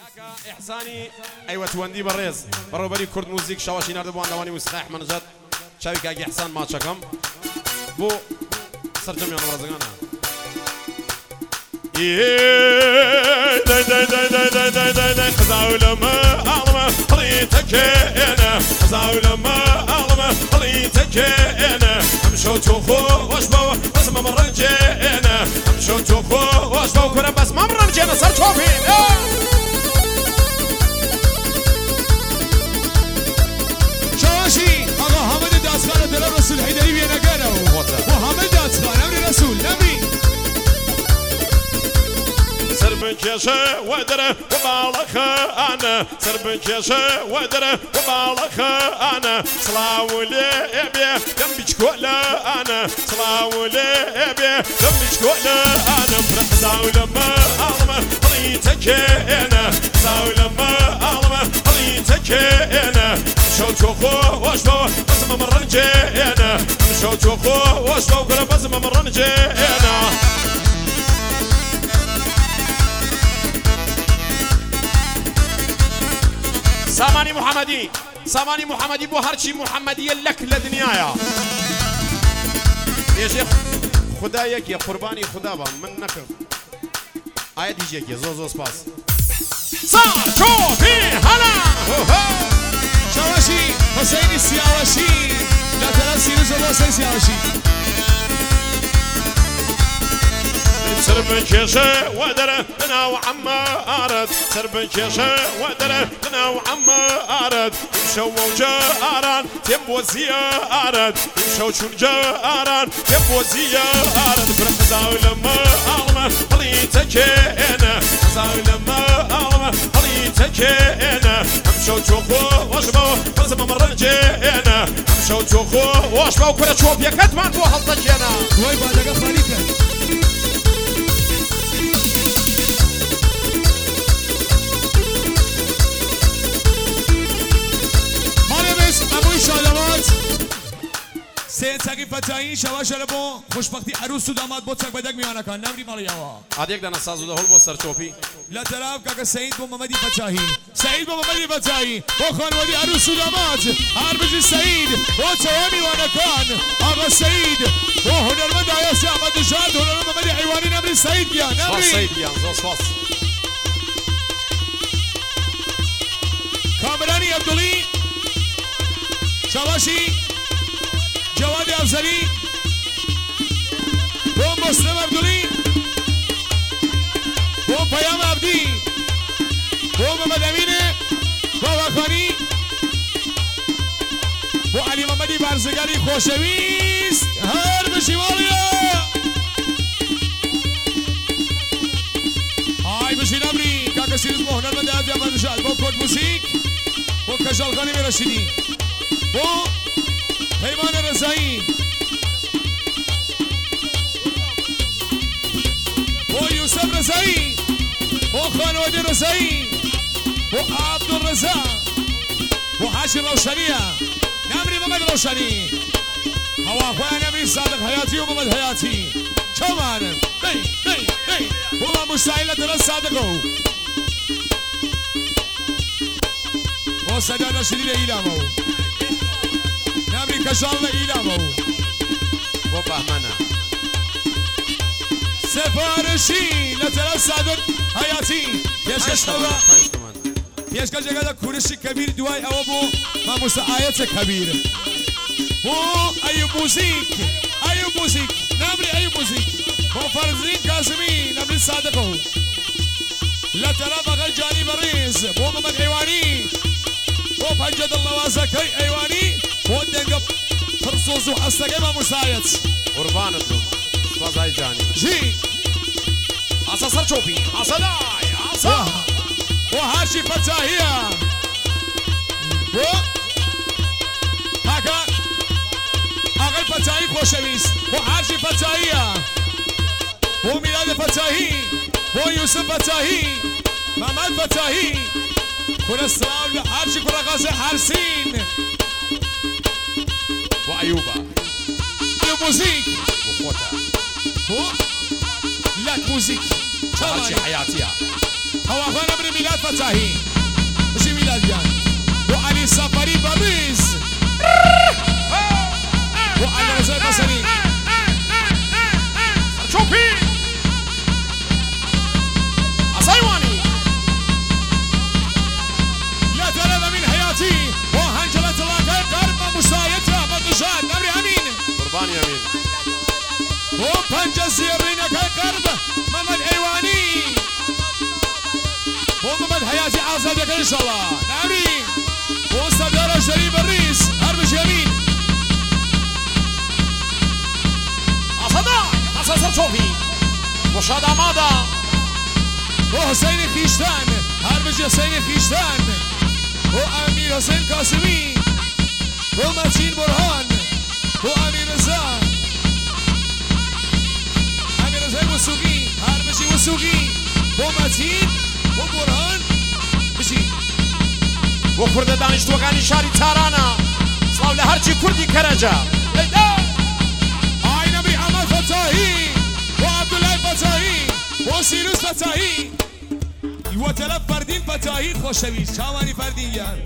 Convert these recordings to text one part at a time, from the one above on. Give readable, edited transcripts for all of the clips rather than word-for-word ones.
إحساني أيوة توندي بالريز بروبري كرد موزيك شواشي نرد بوان دواني موسيقى أحمد نجات شاوي كاجي إحسان ما تشكم بو سرجم يا مرزقانا داي خزاولة ما أعلم خليتك أنا خزاولة ما أعلم خليتك أنا أمشو توخو واشبو بس ما مرنجينا أمشو توخو واشبو كنا بس ما مرنجينا صار شوفين شواشي آقا حامد داستان دل رسول حیدری بیه نگرو و حامد داستان امر رسول نبی سربن كيشة ودره وبالخ أنا سربن كيشة ودره وبالخ أنا صلاولي أبي جنبك كولا أنا صلاولي أبي جنبك كولا أنا زاولة ما أعلم خليتك أنا زاولة ما أعلم خليتك أنا شو تشوفه واشبه بس ما مرنجي أنا شو تشوفه واشبه كل بس ما مرنجي أنا ساماني محمدي بو هرشي محمدية لك لدنيايا يا شيخ خدايك يا قرباني خدابا من نكر آية دي جيك يا زوزو سباس صار شوفي هلا شواشي حسين السياوشي لا تنسي نزل حسين السياوشي سربن كيشة ودره أنا وعمارت سربن كيشة ودره أنا وعمارت يمشوا وجاران تبوا زيارات يمشوا شون جاران تبوا زيارات برق زاولة ما أعلم خليتك أنا زاولة ما أعلم خليتك أنا أمشوا تشوفوا واشبوا بس ما مرنجي أنا أمشوا تشوفوا واشبوا كل شوف يا كتمان بو حلتك أنا وي بعدك خليتك شادمات سید سگی فتایی شواش لبو خوشبختی عروس و داماد بود سگ بدک میانه کن نمری مالی یوا عادیک دنا سازو ده هول با سر چوپی لا طرف که سعید با محمدی فتایی سعید با محمدی فتایی با خانوادی عروس و داماد عربی سعید با تمام میانه کن آقا سعید با هنرمند آیاس احمد نژاد هنرمند محمدی حیوانی نمری سعید گیا نمری سعید گیا زوس کامرانی عبدالی شواشی جواد افزلی با مسلم عبدالی با پیام عبدی با محمد امین با وخانی با علی محمدی برزگری خوشویست هر بشیمالیا آی بشین امری کاکا سیروز با هنرمند عبدی احمد نژاد با کد موسیک با کشال خانی برشیدی با پیمان رضایی با یوسف رضایی با خانواده رضایی با عبدالرضا با حشر روشنیه نمری محمد روشنی هواخواه نمری صادق حیاتی و محمد حیاتی چوانم با مستعیل درست صادقو با سجاد شدید ایلامو نمری کشال ایلامو با بهمنه سفارشی لطرف صادق حیاتی پیشکش جگه کورشی کبیر دوای او بو ما مستعایت کبیر بو ایوب موزیک نمری ایوب موزیک بو فرزین کاسمی نمری صادقو لطرف اقل جانی بریز بو محمد حیوانی بو پنجد الله وازکی حیوانی بو دنگب فرصوص و حستقه ما مساعد قربان ادلو سپاس جانی جی عصا سر چوپی عصا دای عصا و هاشی فتاحیه و هاکا آقای فتاحی خوشویست و هاشی فتاحیه و میلاد فتاحی و یوسف فتاحی محمد فتاحی کل السلام لحرشی کرقاس حرسین و ایوبا موزیک و خوتا و لك موزيك هرشي حياتيها هو اخوانا من ميلاد فتاحی بشی میلادیان و علی سفری بریز و علی رضا قاسمی چوپی اسایوانی لا ترى من حياتي وهنجلة الله قرب مسايتها مدجان نبري امين قربان يمين وبنجا زيرينك قرب محمد ايواني ومحمد حياتي عازدك ان شاء الله نبري وصدر شريف الرئيس هربش يمين اصدا اساسر چوپی مشاد آماده وحسين خيشتان هربش حسين خيشتان وامير حسين قاسمي ومتين برهان وامير رضا امير رضا وسوقي هربشي وسوقي ومتين وبرهان بشي وكرد دانشتوەکانی شاری تارانە سڵاو لە هەرچی کوردی کەرەجە هاي نبي عمر فتاحي وعبد الله فتاحي وسيروس فتاحي وطلب فردين فتاحي خوشویست شامانی فردین یار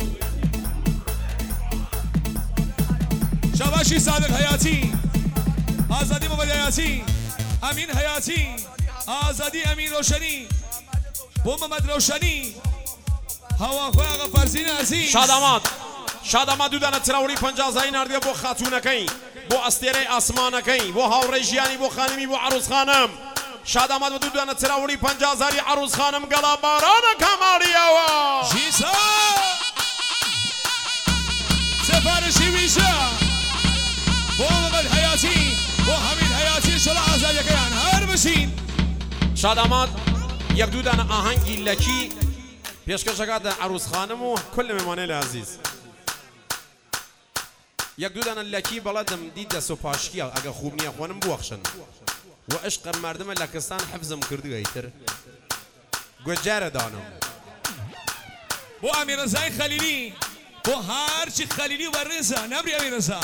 شباشی صادق حیاتی آزادی محمد حیاتی امین حیاتی آزادی امین روشنی و محمد روشنی هواخواه آقا فرزین عزیز شادامات دوودانە تراوری پەنجازایی نردیە بۆ خاتوونەکەی بۆ ئەستێرەی ئاسمانەکەی بۆ هاوڕێی ژیانی بۆ خانمی بۆ عروس خانم شادامات بە دوودانە تراوری پەنجازاری عروس خانم گەڵا بارانە کاماریەوە ژیسا سفارشی ویژە بۆ محمد حیاتی بۆ حەمید حیاتی شڵە ئازادیەکەیان هەر بشین شادامات یەک دوودانە ئاهەنگی لەکی پێشکەشەکاتە عروس خانم و کل مێمانەی لە عەزیز یەک دوودانە لەکی بەڵەدم دی دەست و پاشکیە ئەگە خوب نییە خۆنم بوەخشن و عشق مردمە لە کەستان حەفزم کردووەیتر گوێجارە دانم بۆ ئەمیرەزای خەلیلی بۆ هەرچی خەلیلی وەڕێزە نەبری ئەمیرەزا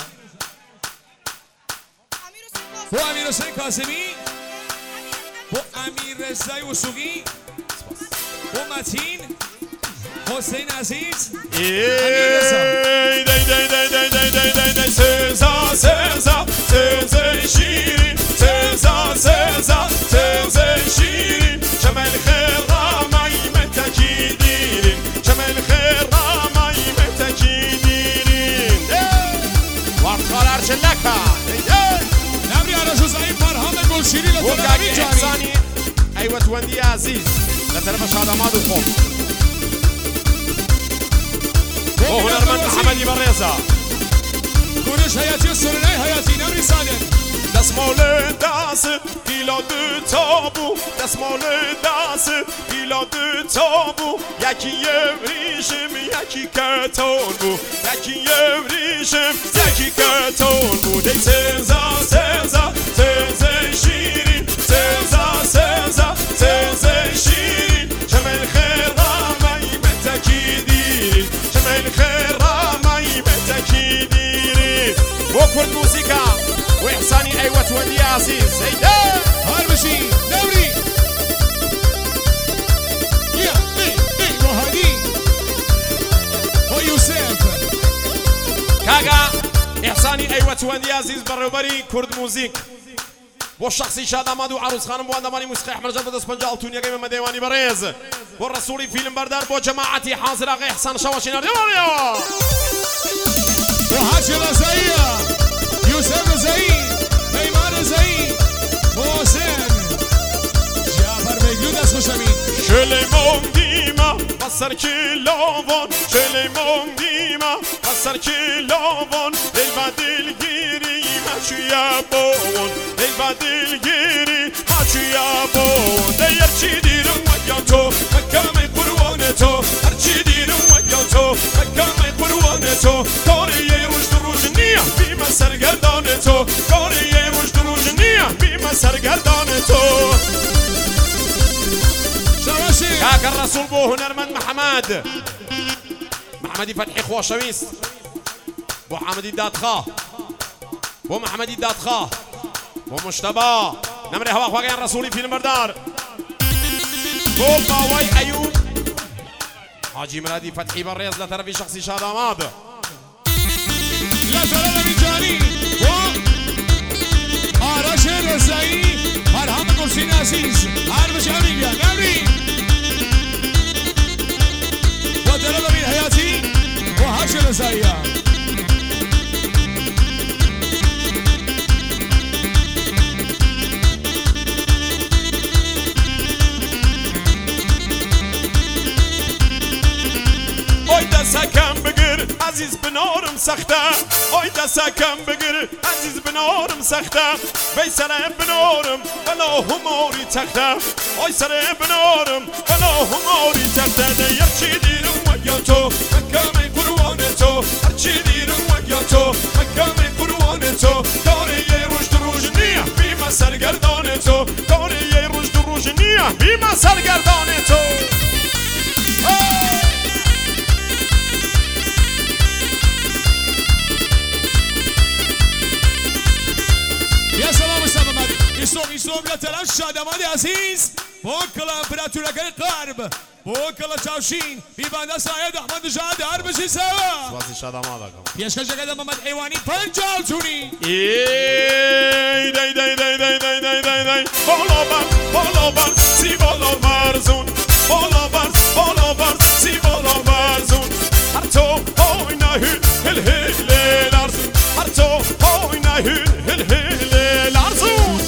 بۆ ئەمیرحوسێن کاسمی بۆ ئەمیررەزای وسوقی بۆ مەتین حسین عزیز سێزە شیرین سێزە شیرین چەمەل خێڕامای مەتەکی دیرین چەمەل خێڕامای مەتەکی دیرین وەقتەڵار چلەکە نەبری ئارەژوزایی فەرهەمە گوڵشیری لە وەکاگی ئیحسانی ئەیوەتوەندی عەزیز لە تەرەفە شادامات و خۆم بۆ هونەرمەند محەمەدی بەڕێزە کوروش حیاتی و سورنای حیاتی نەبری سادق دەسماڵە داست پیلادە تابوو دەسماڵە داست پیلادە تابوو یەکی یەوریشم یەکی کەتۆن بوو یەکی یەوریشم یەکی کەتۆن بوو دەی سێزە شیرین سێزە شیرین چەمەل خێڕامای مەتەکی دیرین چەمەل خێڕامای مەتەکی دیرین بۆ کورد موسیقا وإحساني أيوة ودي عزيز هيدا هربشي دوري يا وهدي ويوسف كاغا إحساني أيوة ودي عزيز بروبري كرد موزيك بو شخصي شادامات وعروس خانم بو انداماني موسيقى احمد جلب دست بنجا التونيا قيمة مديواني بريز بو الرسولي فيلم بردار بو جماعتي حاضر اغي إحسان شواشي نار يا وهاشي رزايا يوسف رزاي بيمان رزاي محسن جعفر بيقلو دست خوشمين شليمون ديما بسر كيلوفون شليمون ديما بسر كيلوفون البدل جيري ماشي يا بون البدل جيري ماشي يا بون ديرشي ديرم وياتو مكامي قروانتو هرشي ديرم وياتو مكامي قروانتو كوري رشد روجنية بما سرگردانتو كوري رشد روجنية بما سرگردانتو كاك الرسول بو هنرمند محمدي فتحي خوشويست بو حمدي دادخا بو محمدي دادخا بو مشتبا نمري هوا خواقين رسولي فيلم بردار بو باوي أيوب حاجی مرادی فتحی بالرياض لطرف شخصي شاداماد لا ترى من جاني آرش رضایی مرهم قرصین عزیز عربش امریکا نمری و دلال امین حیاتی و هرش رضایی اوی دستکم بگیر عزیز بنارم سخته اوی دستکم بگیر عزیز بنارم سخته وی سر بنارم بلا هماری تخته اوی سر بنارم بلا هماری تخته دیر چی دیرم و یا تو مکم قروان تو هر چی دیرم و یا تو مکم قروان تو کار یه روش دو روش نیه بیمه سرگردان تو کار یه روش دو روش نیه بیمه سرگردان تو يا سلام استاذ محمد يصوم لتلان شادماني عزيز بوكلا امبراطورك القارب بوكلا تشاوشين بيبان سعيد احمد جاد اربشي سوا سواسی شاداماد يشكا جگد محمد حيواني پنجال چوني ای دای دای دای دای دای دای دای دای بالا بر سی بالا برزون بالا بر سی بالا برزون هر تو های نهی هل هل لرزون هر تو های نهی هل هل لرزون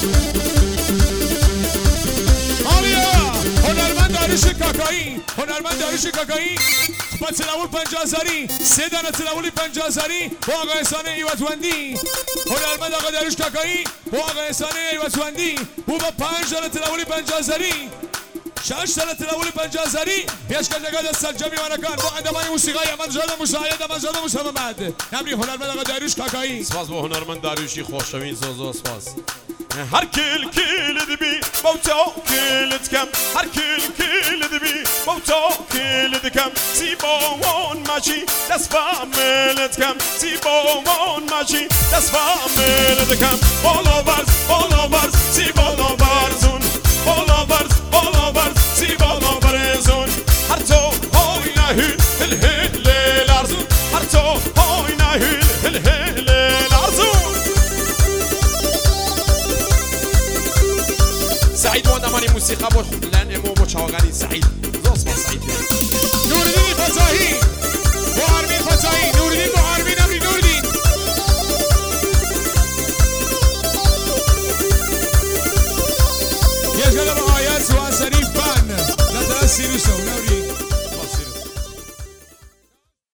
هنرمند داریوش کاکایی با تلاول 50,000 3 دانه تلاولی 50,000 با آقا احسان ایوتوندی هنرمند آقا داریوش کاکایی با آقا احسان ایوتوندی او با 5 دانه تلاولی 50,000 6 دانه تلاولی 50,000 پیشکش جگاد السلجمی ونکان با اندمان موسیقی احمد جاد مشاهد احمد جاد محمد نمری هنرمند آقا داریوش کاکایی سپاس با هنرمند داریوشی خوشوین زوزو سپاس هر کل دبی بوتا کل دکم هر کل دبی بوتا کل دکم سیباوان ماشی دست فامل دکم سیباوان ماشی دست فامل دکم بالا برز سی بالا برزون بالا برز سی بالا برزون هر تو های نهی هل هل لرزون هر تو های نهی هل هل لرزون سعيد وانا ماني موسيقى بو لان امو بو چاوغاني سعيد